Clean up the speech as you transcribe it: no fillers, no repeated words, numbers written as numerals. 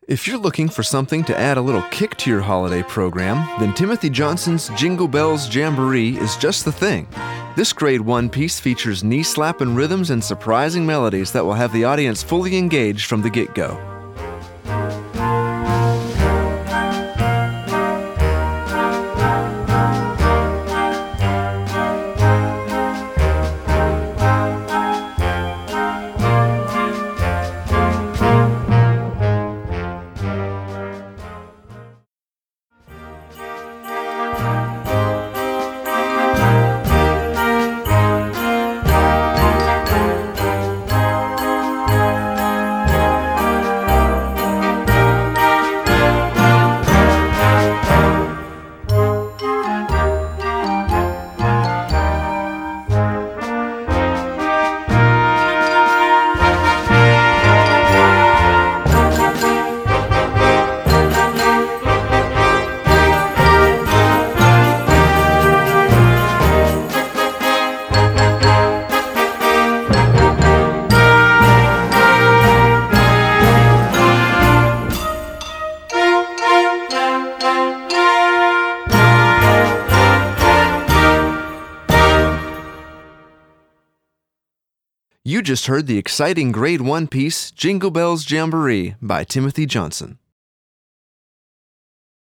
If you're looking for something to add a little kick to your holiday program, then Timothy Johnson's Jingle Bells Jamboree is just the thing. This grade 1 piece features knee-slapping rhythms and surprising melodies that will have the audience fully engaged from the get-go. You just heard the exciting grade 1 piece, Jingle Bells Jamboree by Timothy Johnson.